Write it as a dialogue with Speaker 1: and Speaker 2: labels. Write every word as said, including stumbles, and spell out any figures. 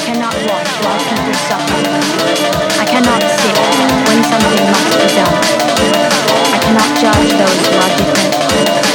Speaker 1: cannot watch while people suffer. I cannot sit when something must be done. I cannot judge those who are different.